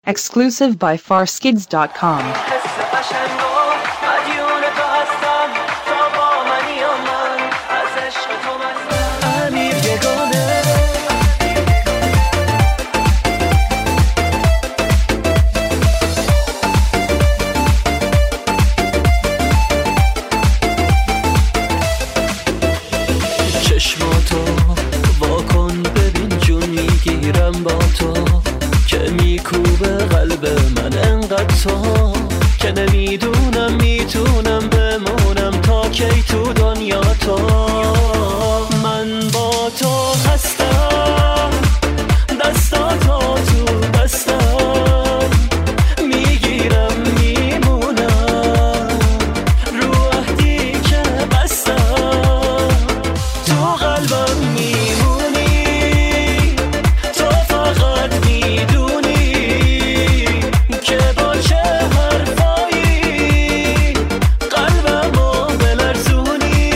Exclusive by farskids.com. چشماتو واکن ببین جون میگیرم با تو که میکوبه قلب من انقدر تو که نمیدونم میتونم بمونم تا کی تو دنیا تو. من با تو هستم دستاتو تو دستم میگیرم میمونم رو عهدی که بستم تو قلبم میمونی تو فقط میدونی که با چه حرفایی قلبمو بلرزونی.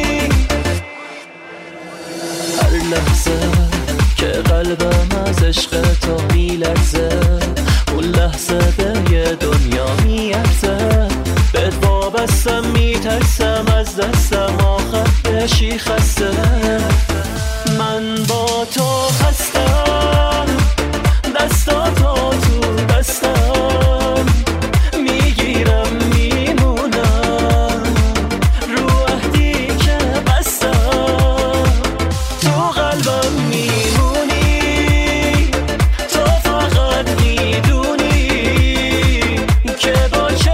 هر لحظه که قلبم از عشق تو میلرزه اون لحظه به یه دنیا میارزه. بهت وابستم میترسم از دستم آخر بشی خسته. من با تو هستم دستاتو تو دستم میگیرم میمونم رو عهدی که بستم تو قلبم میمونی تو فقط میدونی که با چه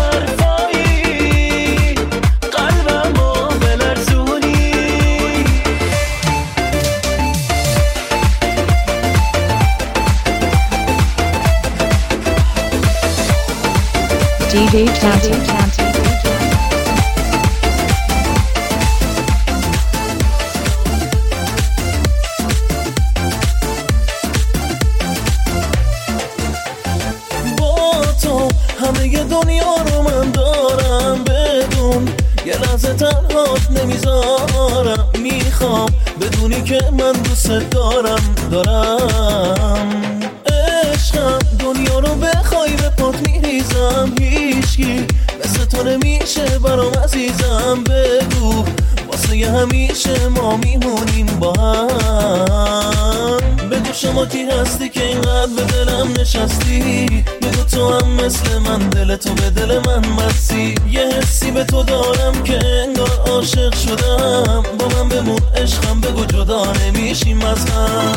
حرفایی قلبمو بلرزونی. DJ Tanty. با تو همه دنیا رو من دارم بدون یه لحظه تنهات نمیذارم. میخوام بدونی که من دوست دارم عشقم دنیا رو بخوای به پات میریزم. هیچکی مثل تو نمیشه برام عزیزم. بگو واسه همیشه ما میمونیم با هم. بگو شما کی هستی که اینقدر به دلم نشستی. بگو تو هم مثل من دل تو به دل من مستی. یه حسی به تو دارم که انگار عاشق شدم. با من بمون عشقم بگو جدا نمیشیم از هم.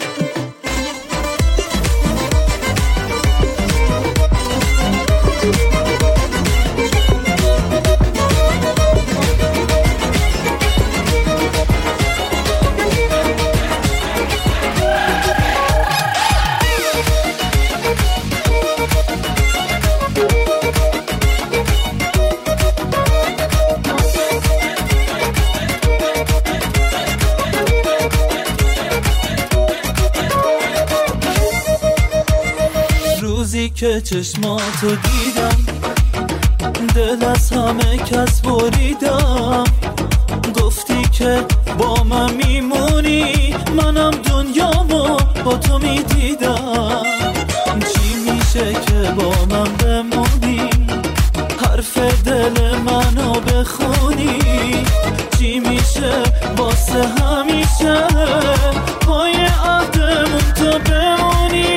روزی که چشماتو دیدم دل از همه کس بریدم. گفتی که با من میمونی منم دنیامو با تو میدیدم. چی میشه که با من بمونی حرف دل منو بخونی. چی میشه واسه همیشه پای عهدمون تو بمونی.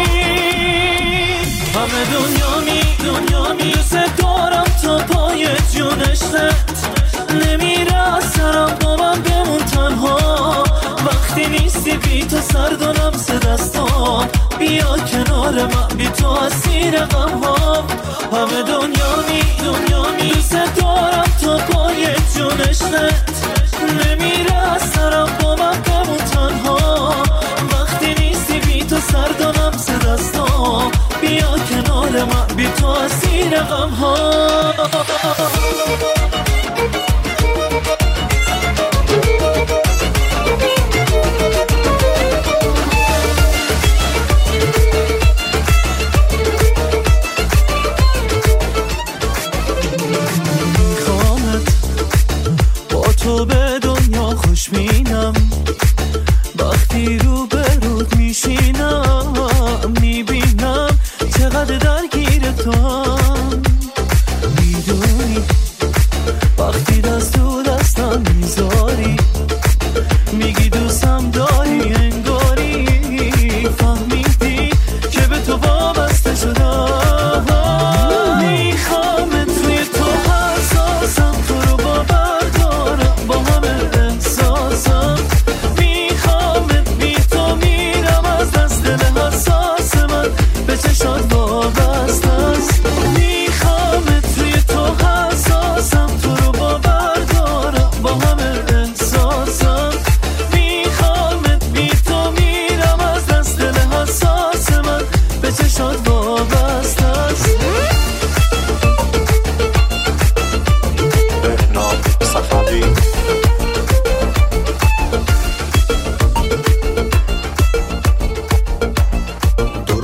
همه دنیا میرسه دارم تا پای جونشت. نمیره از سرم با من بمون تنها. وقتی نیستی بی تو سرد و لمس دستام. بیا کنار من بی تو اسیر غمام. همه دنیا میرسه دارم تا پای جونشت. نمیره از سرم با من بمون تنها. وقتی نیستی بی تو سرد و لمس دستام. بیا کنار من بی تو اسیر غمام. میخوامت با تو به دنیا خوش مینم. وقتی رو به رود میشینم میبینم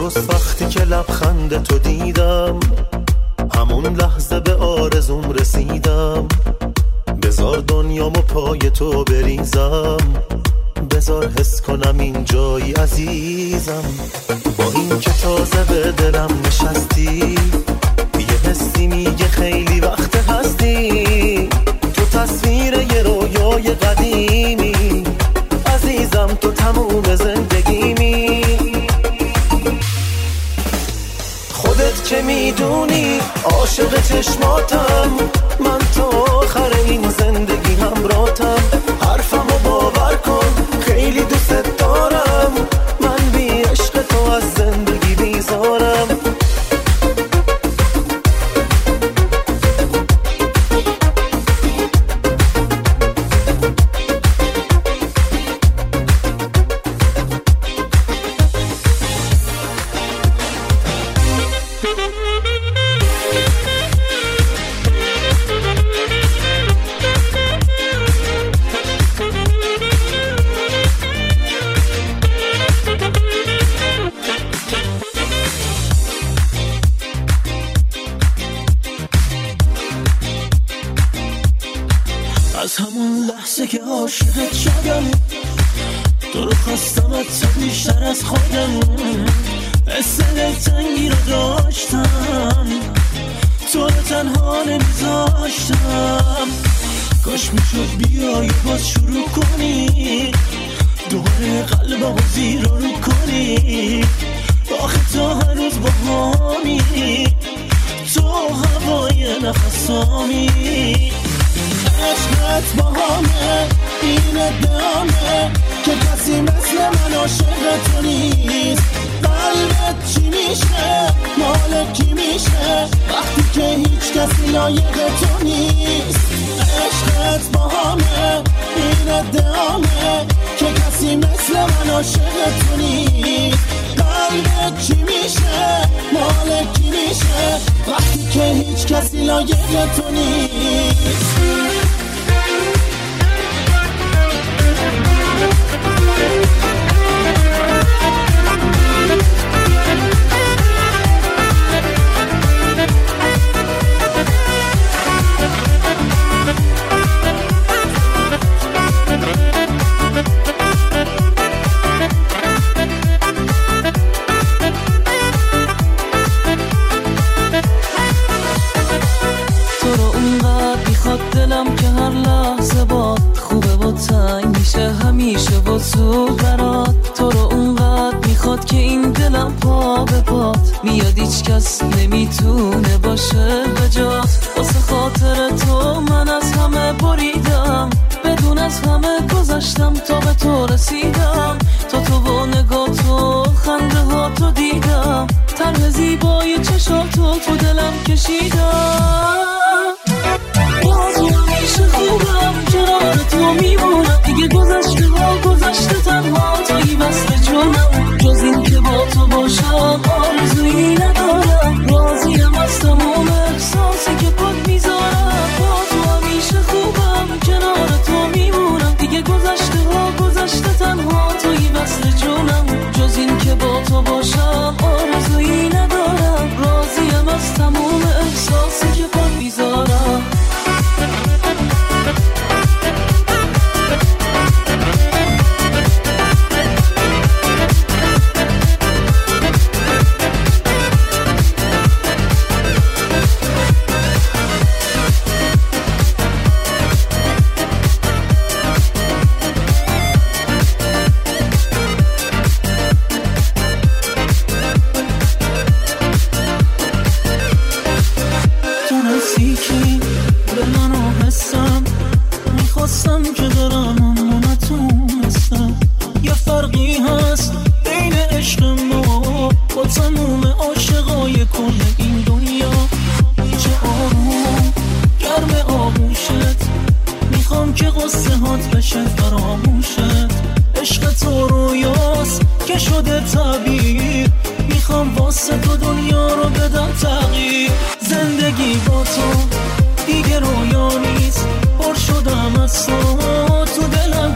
درست وقتی که لبخند تو دیدم، همون لحظه به آرزوم رسیدم. بذار دنیامو پای تو بریزم، بذار حس کنم این جایی عزیزم. با این که تازه به دلم نشستی، یه حسی میگه خیلی وقت هستی. تو تصویر یه رویای قدیمی، عزیزم تو تموم زندگیمی. خودت که میدونی عاشق چشماتم، من تا آخر این زندگی همراهتم. حرفمو باور کن خیلی دوست دارم، من بی عشق تو از زندگی بیزارم. از همون لحظه که عاشقت شدم، تو رو خواستم حتی بیشتر از خودم. حس دلتنگی رو داشتم، تو رو تنها نمیذاشتم. کاش میشد بیایی باز شروع کنی، دوباره قلبمو زیر رو کنی. آخه تو هنوز با همی، تو هوای نفسامی. عشقت با همه این ادامه که کسی مثل من عاشق تو نیست. قلبت چی میشه مال کی میشه وقتی که هیچ کسی لایق تو نیست. عشقت با همه این ادامه که کسی مثل من عاشق تو نیست. قلبت چی میشه مال کی میشه وقتی که هیچ کسی لایق تو نیست. دلم که هر لحظه باد خوبه و تنگ میشه همیشه و زود برات. تو رو اونقدر میخواد که این دلم پا به پات میاد، هیچ کس نمیتونه باشه به جات. واسه خاطر تو من از همه بریدم، بدون از همه گذشتم تا به تو رسیدم. تا تو با نگاه تو خنده ها تو دیدم، طرح زیبای چشاتو تو دلم کشیدم. بازو همیشه خوبم کنار تو میمونم، دیگه گذشته ها گذشته تنها توی وصل جونم. جز این که با تو باشم آرزویی ندارم، راضیم از تمام احساسی که پاک میذارم. بازو همیشه خوبم کنار تو میمونم، دیگه گذشته ها گذشته تنها توی وصل جونم. جز این که با تو باشم آرزویی ندارم، راضیم از تمام احساسی که پاک میذارم.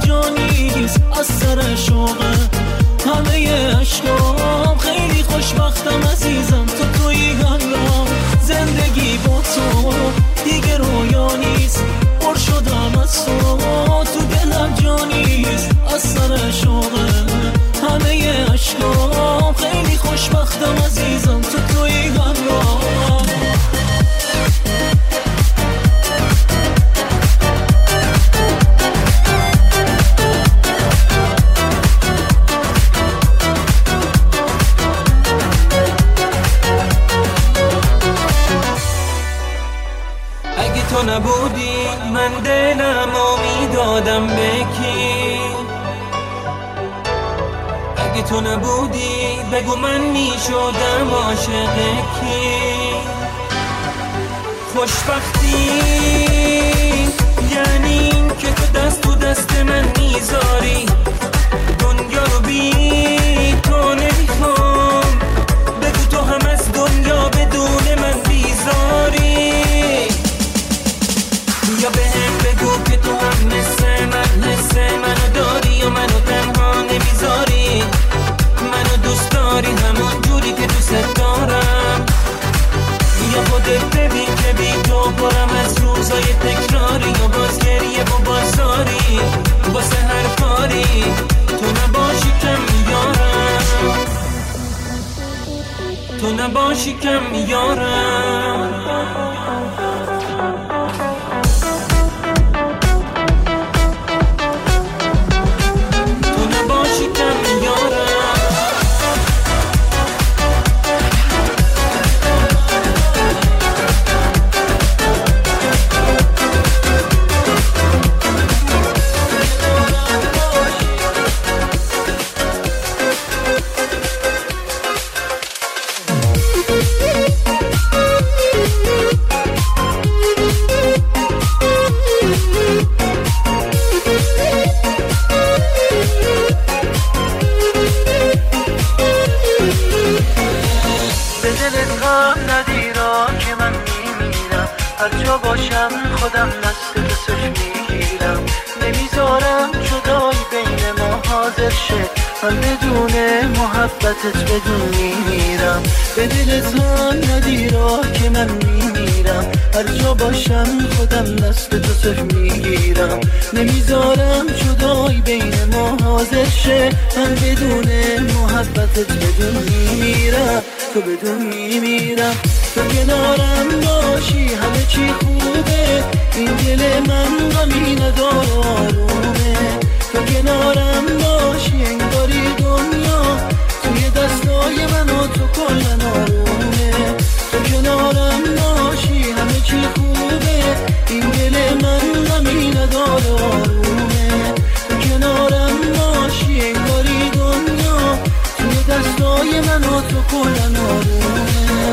از سر شوقه همه اشکام خیلی خوشبخت از سر شوقه همه عشقام خیلی خوشبختم عزیزم تو توی همراه تو نبودی من دلمو میدادم به کی اگه تو نبودی بگو من میشدم عاشق کی خوشبختی یعنی این که تو دست تو دست من میذاری دنیا رو بی تو نمیخوام بگو تو هم از دنیا بدون من بیزاری یا به هم بگو که تو هم مثل منو داری و منو تنها نمیذاری منو دوست داری همون جوری که دوست دارم یا خودت ببین که بی تو پرم از روزای تکراری و باز گریه و بازاری واسه هر کاری تو نباشی کم میارم تو نباشی کم میارم باشم خودم دست دستش میگیرم نمیذارم جدایی بین ما حاضر شه من بدون محبتت بدون میمیرم به دلت هم ندی راه که من میمیرم هر جا باشم خودم دست دستش میگیرم نمیذارم جدایی بین ما حاضر شه من بدون محبتت بدون میمیرم تو بدون میمیرم تو کنارم باشی همه چی خوبه این دل من غمی نداره آرومه تو کنارم باشی انگاری دنیا توی دستای من و تو کلن آرومه تو کنارم باشی همه چی خوبه این دل من غمی نداره آرومه تو کنارم باشی انگاری دنیا توی دستای من و تو کلن آرومه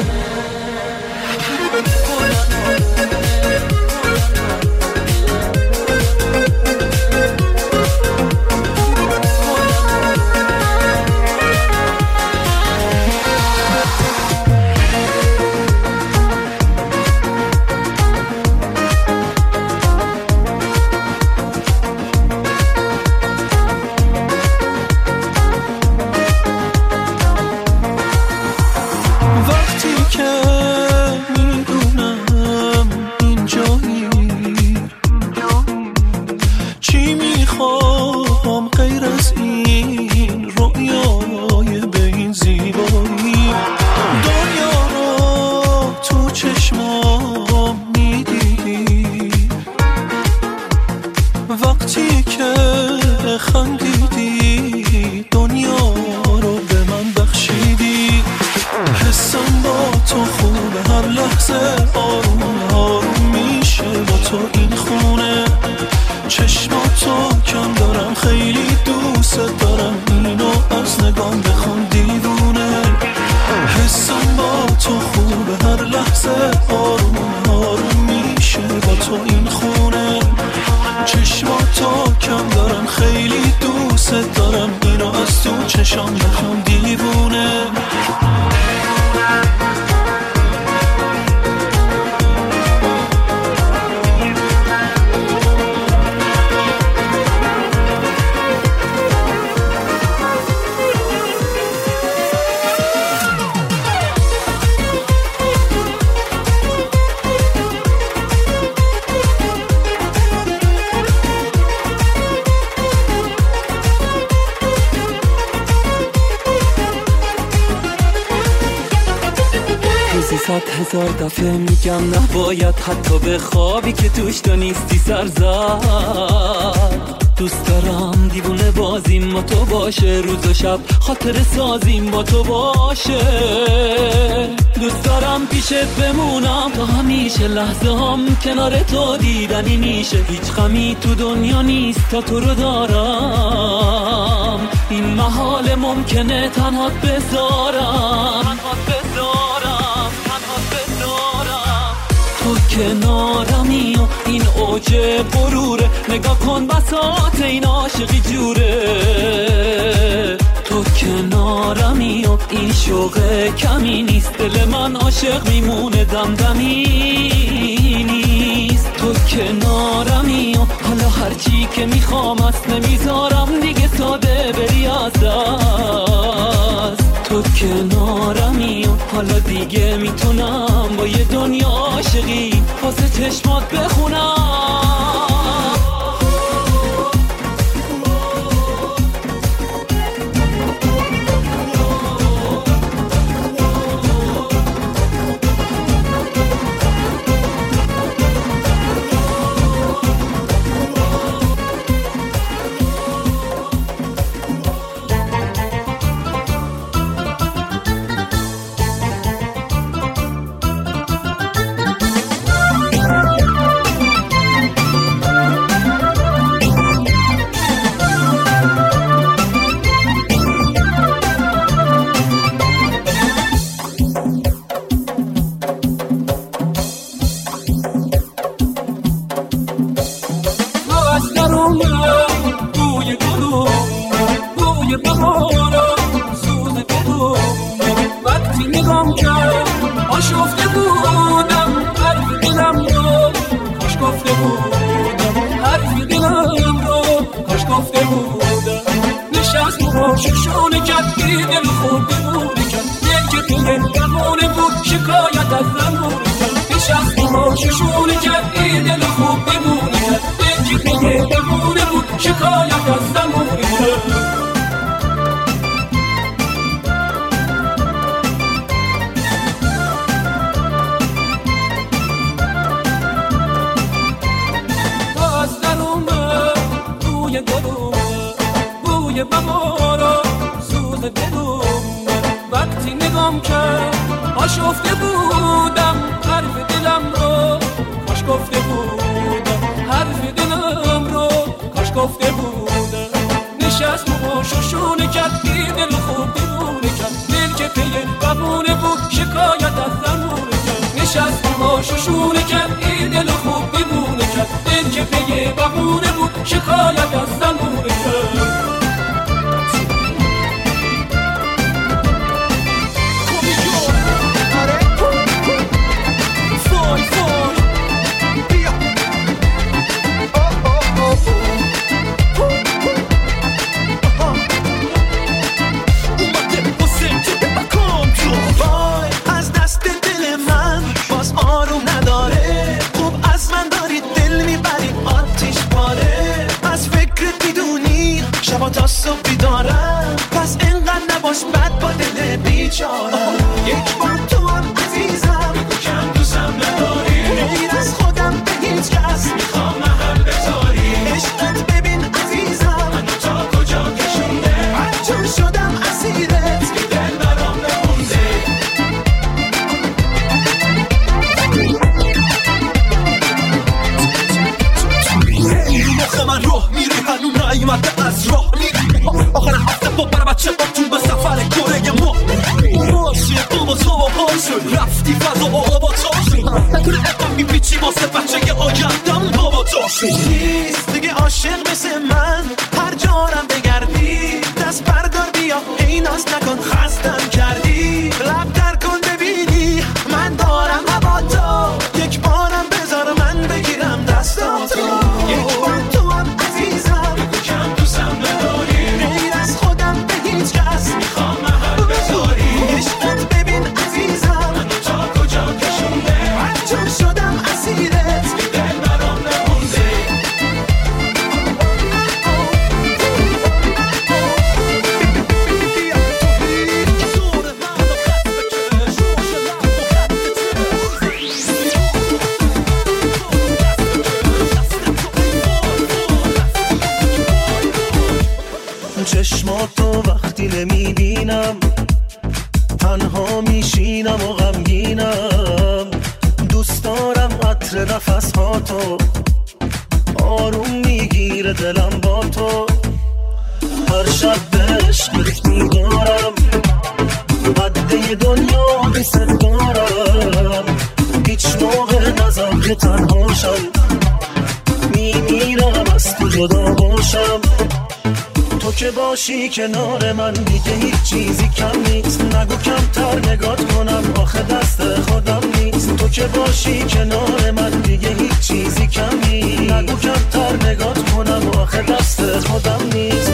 وقتی که خندیدی دنیا رو به من بخشیدی حسم با تو 100,000 دفعه میگم نباید حتی به خوابی که توش تو نیستی سر زد. دوست دارم دیوونه بازیم با تو باشه، روز و شب خاطر سازیم با تو باشه. دوست دارم پیشت بمونم تا همیشه، لحظه هم کنار تو دیدنی میشه. هیچ غمی تو دنیا نیست تا تو رو دارم، این محال ممکنه تنهات بذارم. تو کنارمی و این اوج غروره، نگاه کن بساط این عاشقی جوره. تو کنارمی و این شوق کمی نیست، دل من عاشق میمونه دمدمی نیست. تو کنارمی و حالا هرچی که میخوام است نمیذارم دیگه ساده بری از دست. تو کنارمی و حالا دیگه میتونم با یه دنیا عاشقی واسه چشمات بخونم. نفس ها تو آروم میگیره دلم با تو هر شب به عشقت میدارم قده دنیا بیست دارم هیچ موقع نزم که تنهاشم میمیرم از تو جدا باشم تو که باشی کنار من دیگه هیچ چیزی کم نیست نگو کمتر نگات کنم آخه دست خودم نیست تو که باشی کنار من دیگه هیچ چیزی کم نیست نگو کمتر نگات کنم آخه دست خودم نیست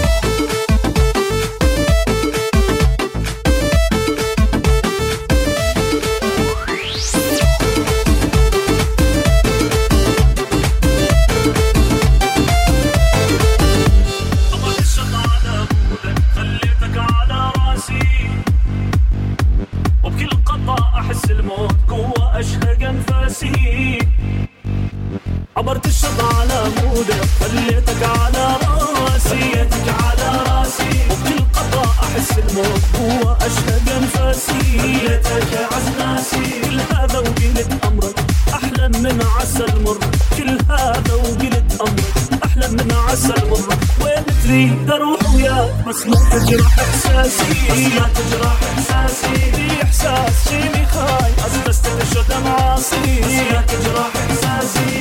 عبرت الشط على مودك خليتك على راسي يدك على راسي وبكل قطرة أحس الموت هو أشهق أنفاسي خليتك يا عزناسي كل هذا وقلت أمرك أحلى من عسل مر كل هذا وقلت أمرك أحلى من عسل مر وين تريد أروح وياك بس ما تجرح إحساسي لا تجرح إحساسي في إحساس شي خاي أزدستك شو دمعاصي لا تجرح إحساسي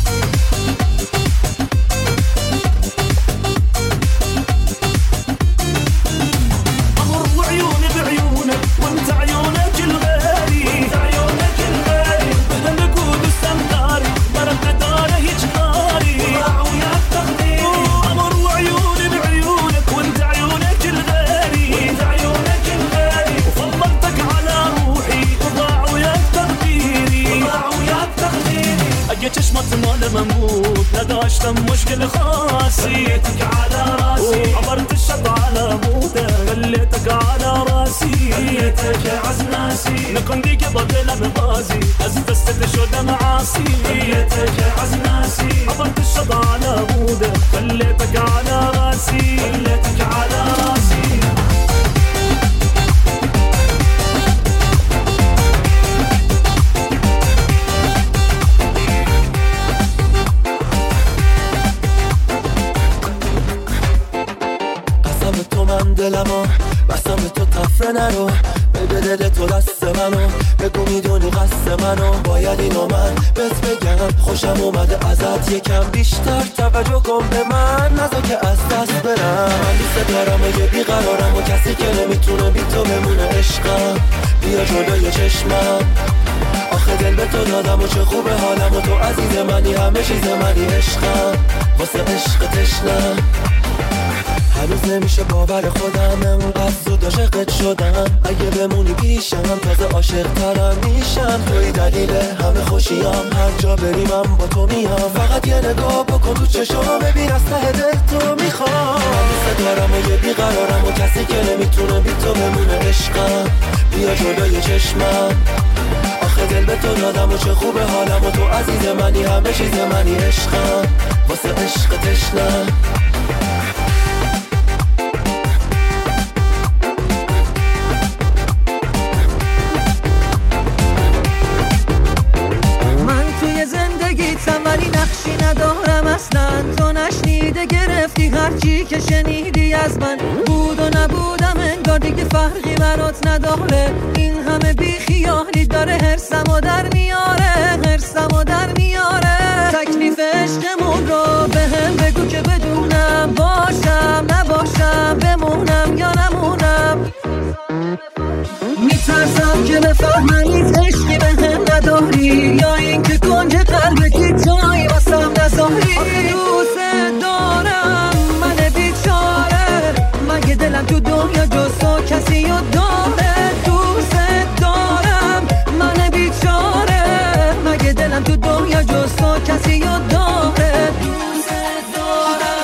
وانت عيونك الغالي انت عيونك الغالي بدل قود السمداري ضربت داره يجهاري ضاع وياك تقديري امر وعيوني بعيونك وانت عيونك الغالي وانت عيونك الغالي وفضلتك على روحي وضاع وياك تقديري ضاع وياك تقديري اجيت اشمت مال مموت لا داشتم مشكل خاصيتك على راسي عبرت الشط على مودك خليتك على راسي خليتك يا عزناسي نكون ديك بطلة مغازي أزدستك شو دمعاسي خليتك يا عزناسي عبرت الشط على مودك خليتك على راسي خليتك على راسي قسم تو من دلمو بستم به تو تفره نرو بده دل تو دست منو بگو میدونی قصد منو باید اینو من بهت بگم خوشم اومده ازت یکم بیشتر توجه کن به من نذار که از دست برم من دوست دارم یه بیقرارم و کسی که نمیتونه بی تو بمونه عشقم بیا جلوی چشمم آخه دل به تو دادم و چه خوبه حالم و تو عزیز منی همه چیز منی عشقم واسه عشق تشنم هنوز نمیشه باور خودم انقدر زود عاشقت شدم اگه بمونی پیشم تازه عاشق ترم میشم توی دلیل همه خوشیام هر جا بریمم با تو میام فقط یه نگاه بکن تو چشام ببین از ته دل تو میخوام من دوست دارم و یه بیقرارم و کسی که نمیتونه بی تو بمونه عشقم بیا جلوی چشمم آخه دل به تو دادم و چه خوبه حالم و تو عزیز منی همه چیز منی عشقم واسه عشق تشنم ولی نقشی ندارم اصلا تو نشنیده گرفتی هرچی که شنیدی از من بود و نبودم انگار دیگه فرقی برات نداره این همه بی خیالی داره هرسمو در میاره هرسمو در میاره تکلیف عشقمون رو به هم بگو که بدونم باشم نباشم بمونم یا نمونم میترسم که بفهمنید عشقی به هم نداری یا این که کنج قلبتی جایی واسم نذاری دوست دارم من بیچاره مگه دلم تو دنیا جز تو کسی رو داره دوست دارم من بیچاره مگه دلم تو دنیا جز تو کسی رو داره دوست دارم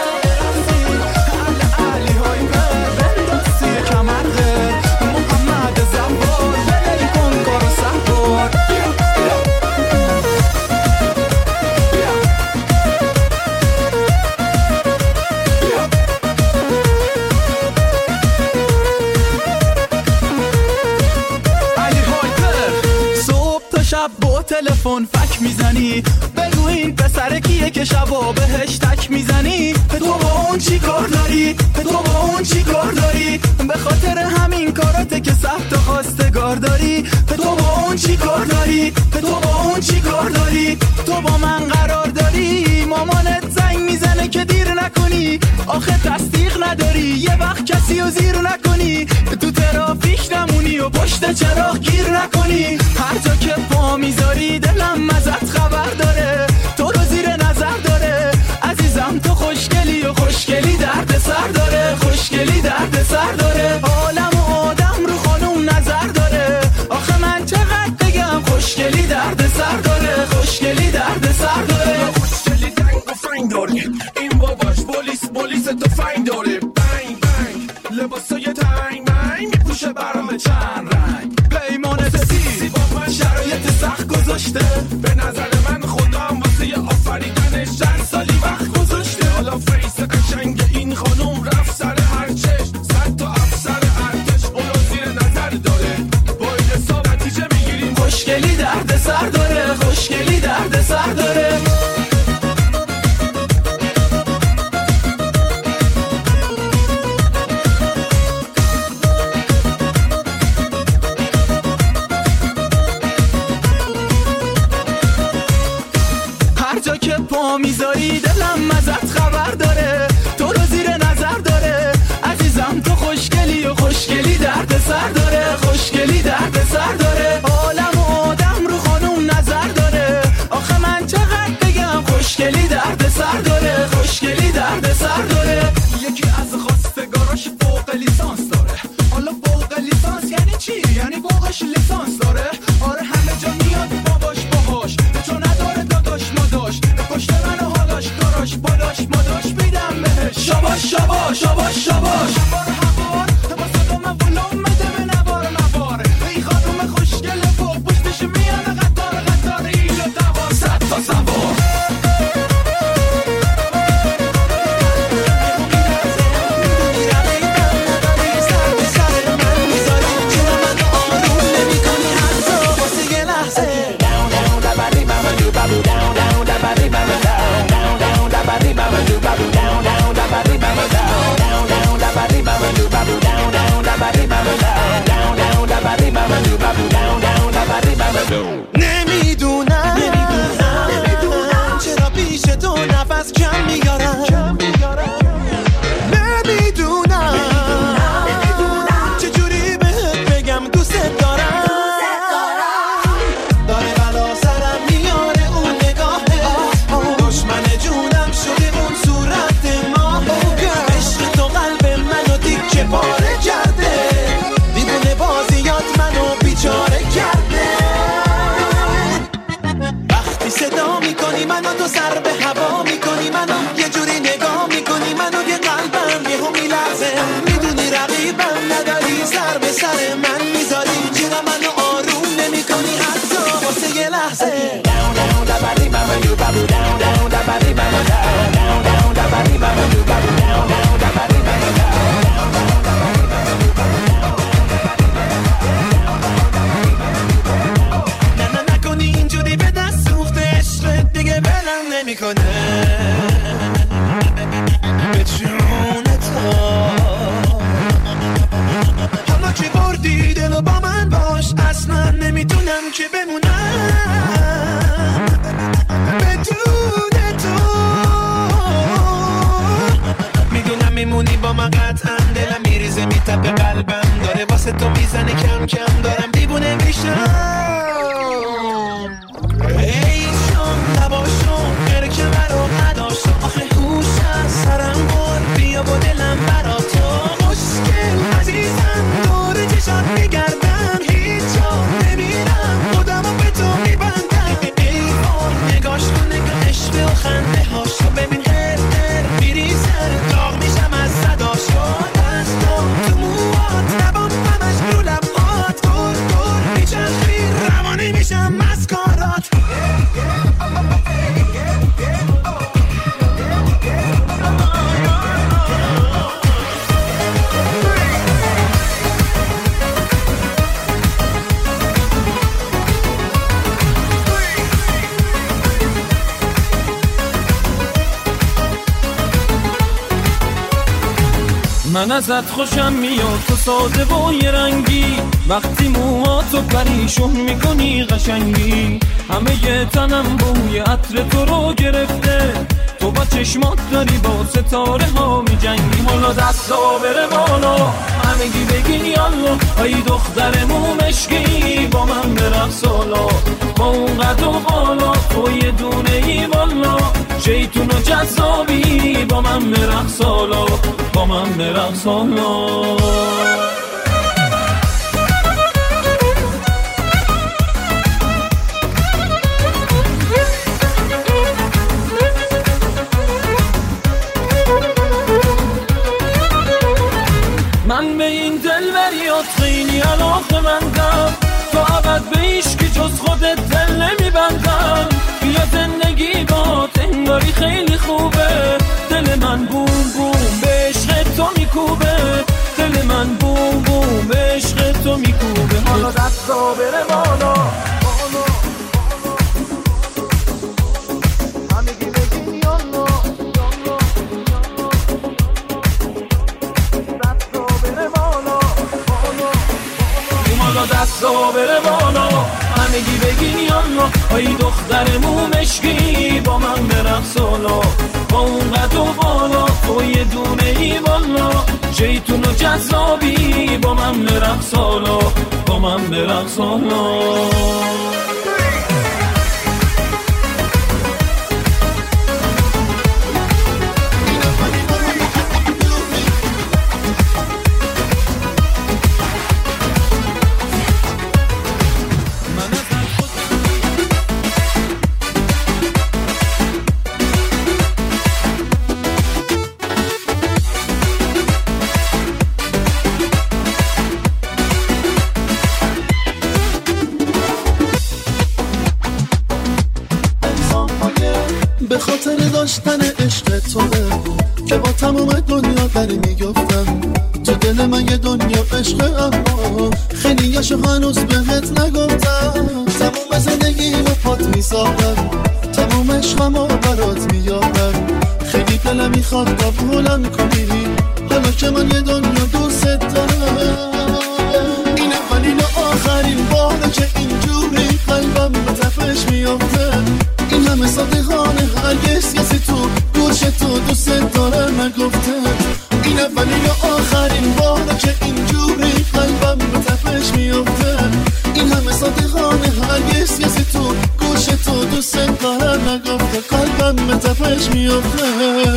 علی های من دستی کمرده محمد زنبار بلی کن کارو سنبار تلفن فک میزنی؟ بگو این پسر کیه که شبا بهش تک میزنی؟ تو با اون چی کار داری؟ تو با اون چی کار داری؟ به خاطر همین کاراته که سخت و خواستگار داری؟ تو با اون چی کار داری؟ تو با اون چی کار داری؟ تو با من قرار داری؟ مامانت زنگ میزنه که دیر نکنی، آخه تصدیق نداری یه وقت کسی رو زیر نکنی، تو ترافیک نمونی و پشت چراغ گیر نکنی. هر جا که پا میذاری دلم ازت خبر داره، تو رو زیر نظر داره عزیزم، تو خوشگلی و خوشگلی درد سر داره، خوشگلی درد سر داره. عالم و آدم رو خانوم نظر داره، آخه من چقدر بگم خوشگلی درد سر داره، خوشگلی درد سر داره. خوشگلی دنگ و فنگ داری، این باباش پلیس تو فنگ داره. بنگ بنگ لباسای تنگ منگ میپوشه برام چند رنگ، پیمانت سی با من شرایط سخت گذاشته، به نظر من خودم واسه آفریدنش چند سالی وقت گذاشته. حالا فیس قشنگ این خانوم رفت سر هر چشم، صد تا افسر ارتش اونو زیر نظر داره، با این حساب نتیجه میگیریم خوشگلی درد سر داره، خوشگلی درد سر داره. میذاری دلم ازت خبر داره، تو رو زیر نظر داره عزیزم، تو خوشگلی و خوشگلی درد سر داره، خوشگلی درد سر داره. عالم و آدم رو خانوم نظر داره، آخه من چقدر بگم خوشگلی درد سر داره، خوشگلی درد سر داره. یکی از خواستگاراش فوق لیسانس داره، حالا فوق لیسانس یعنی چی؟ یعنی فوقش لیسانس داره. آره همه جا میاد باباش باهاش، تو نداره داداش ماداش، پشت منو حالاش کاراش باداش ماداش میدم بهش شاباش شاباش شاباش شاباش. بار هوار با صدام ولوم مده به نوار نوار، ای خانوم خوشگل فوق پشتش میاد قطار ایل و دوار، صد تا سوار. نمیدونم چرا پیش تو نفس کم میارم، نمیدونم چجوری بهت بگم دوست دارم، داره بلا سرم میاره اون نگاهت، دشمن جونم شده اون صورت ما، عشق تو قلب منو تیکه پاره کرده، دیوونه بازیات منو بیچاره کرده. وقتی صدا میکنی منو تو سر به هوا میکنی منو، یه جوری نگاه میکنی منو که قلبم یهو میلرزه، میدونی رقیبم نداری سر به سر من میذاری، چرا منو آروم نمیکنی حتی واسه یه لحظه. نکنی اینجوری به دست سوخته عشقت دیگه بلم نمیکنه به جون تو، حالا که بردی دلو با من باش، اصلا نمیتونم که بمونم بدون تو، میدونم میمونی با من قطعا، دلم میریزه میتپه قلبم داره واسه تو میزنه کم کم، دارم دیوونه میشم. ای شام نباشم غیر که مرا نداشتم، آخه هوش از سرم بر بیا با دلم برا تو، خوشگل عزیزم دور چشات میگردم، هیچ جا نمیرم خودمو به تو میبندم، ای بار نگاش کن نگاه عشق و خنده هاشو ببین هر میریزه، داغ میشم از صداشو، دست تو موات نبام همش رو لبات، من ازت خوشم میاد، تو ساده و یه رنگی، وقتی موهاتو پریشون میکنی قشنگی، همه یه تنم بوی عطر تو رو گرفته، تو با چشمات داری با ستاره ها میجنگی. حالا دستا بره بالا همگی بگین یالا، ای دختر مومشکی با من برقص حالا، با اون قد و بالا تو یه دونه ای والا، شیطون و جذابی با من برقص حالا، با من برقص حالا. من به این دلبریات خیلی علاقه‌مندم، تو ابد به هیچکی جز خودت دل نمیبندم، بیا زندگی بات انگاری خیلی خوبه، دل من بوم بوم به عشق تو میکوبه، دل من بوم بوم به عشق تو میکوبه. حالا دستا بره بالا همگی بگین یالا، دستا بره بالا همگی بگین یالا، ای دختر مومشکی با من برقص حالا، با اون قد و بالا تو یه دونه ای والا، شیطون و جذابی با من برقص حالا، با من برقص حالا. به خاطر داشتن عشق توه که با تمام دنیا داری میگفتم، تو دل من یه دنیا عشق، اما خیلیاشو هنوز بهت نگفتم. تمام زندگی رو پات میساختم، تمام عشقمو برات میارم، خیلی دلم میخواد قبولم کنی، حالا که من یه دنیا دوست دارم. این اولین و آخرین باره که اینجوری قلبم به تپش میافته، این همه صادقانه هرگز کسی تو گوش تو دوست داره نگفته، این اولین و آخرین باره که اینجوری قلبم به تپش میافته، این همه صادقانه هرگز کسی تو گوش تو دوست داره نگفته، قلبم به تپش میافته.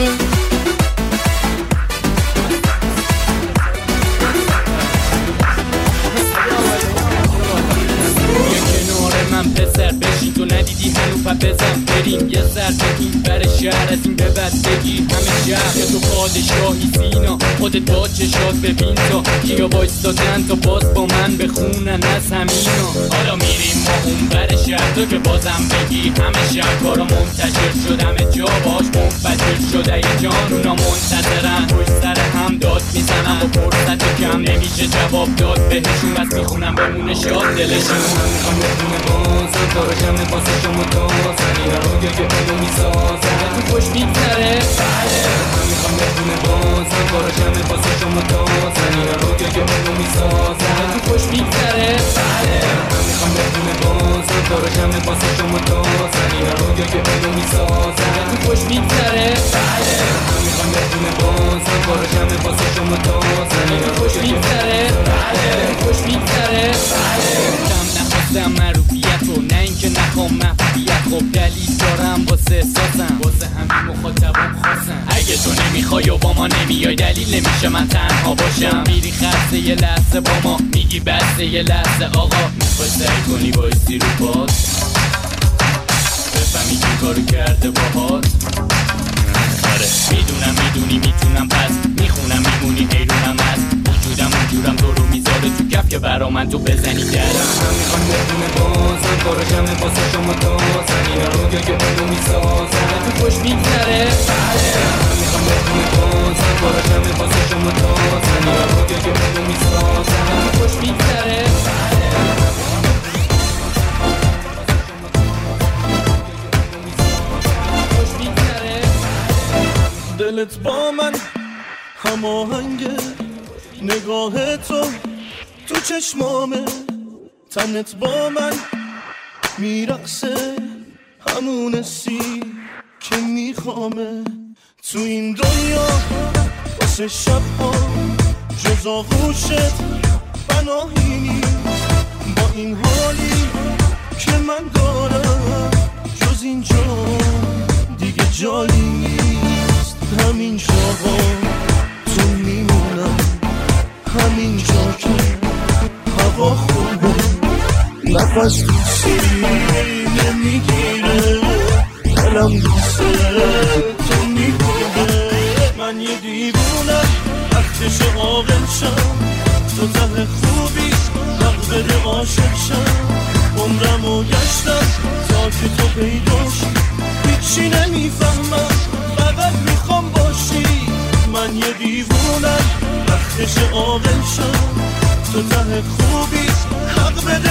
من پسر بشین تو ندیدی هنو پا بزن، بریم یه سر بگیم بر شهر از این به بعد بگی همه شهر تو پادشاهی سینا، خودت با چشات ببین تا کیا بایستادن تا باز با من بخونن از همینا. حالا میریم ما اون بر شهر تو که بازم بگی همه شهر کارا منتشر شد، همه جا باش منفجر شده یه جان، اونا منتظرن پشت سر هم داد میزنن، با فرصت کم نمیشه جواب داد بهشون، بس میخونم بمونه شاد دلشون. بازم کارا کمه واسه شما تازن، اینا رو که بلو میسازن تو خوش میگذره، بله من میخوام بخونه بازم کارا کمه واسه شما تازن، اینا رو که بلو میسازن تو خوش میگذره، بله من میخوام بخونه بازم کارا کمه واسه شما تازن، اینا رو که بلو میسازن تو خوش میگذره، بله من میخوام بخونه بازم کارا کمه واسه شما تازن، اینا خوش میگذره، بله خوش میگذره، بله کم نخواستم معروفیت رو، نه اینکه نخوام محبوبیت، خب دلیل دارم واسه احساسم، واسه همین مخاطبم خواستم، اگه تو نمیخوای و با ما نمیای دلیل نمیشه من تنها باشم، میری خسته یه لحظه با ما میگی بسته یه لحظه آقا، میخوای سعی کنی بایستی رو پات بفهمی که کارو کرده باهات، آره میدونم میدونی میتونم پس میخونم میمونی حیرونم هست، وجودم اونجورم تو رو میذاره تو کف که برا من تو بزنی درم، من میخوام بخونه بازم کارا کمه واسه شما تازن، اینا رو که بلو میسازن تو خوش میگذره، بله من میخوام بخونه بازم کارا کمه واسه شما تازن، اینا رو که بلو میسازن تو خوش میگذره، بله دلت با من هماهنگه، نگاه تو چشمامه، تنت با من میرقصه، همون سی که میخوامه. تو این دنیا واسه شبها جز آغوشت پناهی نیست. با این حالی که من دارم جز اینجا دیگه جایی نیست. همین جاها تو میمونم، همین جا که هوا خوبه، نفس دوستی نمیگیره، دلم دوست تو میکنه. من یه دیوونم وقتش عاقل شم، تو ته خوبی حق بده عاشق شم. عمرمو گشتم تا که تو پیداش، هیچی نمیفهمم فقط میخوام باشی. من یه دیوونم وقتش عاقل شم، تو ته خوبی حق بده